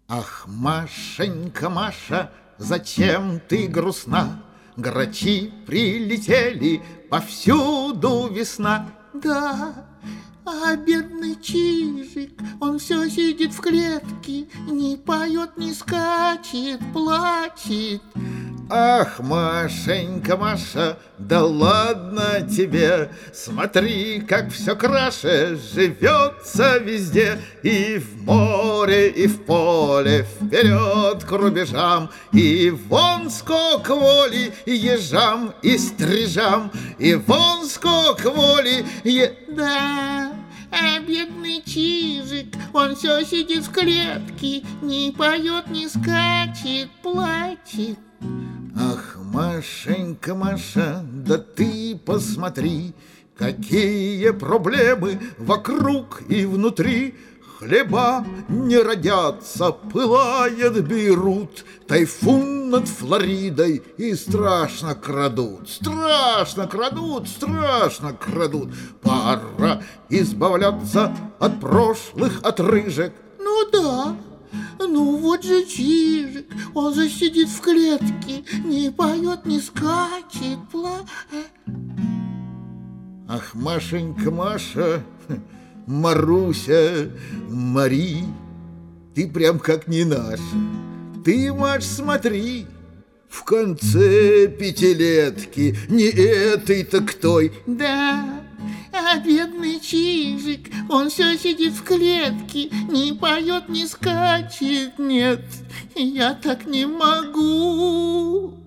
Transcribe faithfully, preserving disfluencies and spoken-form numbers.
Ах, Машенька, Маша, зачем ты грустна? Грачи прилетели, повсюду весна. Да, а бедный Чижик, он все сидит в клетке, не поет, не скачет, плачет. Ах, Машенька, Маша, да ладно тебе, смотри, как все краше живется везде. И в море, и в поле, вперед к рубежам. И вон сколько воли ежам и стрижам, и вон сколько воли е... Да, а бедный Чижик, он все сидит в клетке, не поет, не скачет, плачет. Ах, Машенька, Маша, да ты посмотри, какие проблемы вокруг и внутри. Хлеба не родятся, пылает Бейрут, тайфун над Флоридой и страшно крадут, страшно крадут, страшно крадут. Пора избавляться от прошлых отрыжек. Ну да. Ну вот же Чижик, он же сидит в клетке, не поет, не скачет, пла... Ах, Машенька, Маша, Маруся, Мари, ты прям как не наша. Ты, Маш, смотри, в конце пятилетки, не этой, так той. Да, а бедный Чижик, он все сидит в клетке, не поет, не скачет. Нет, я так не могу.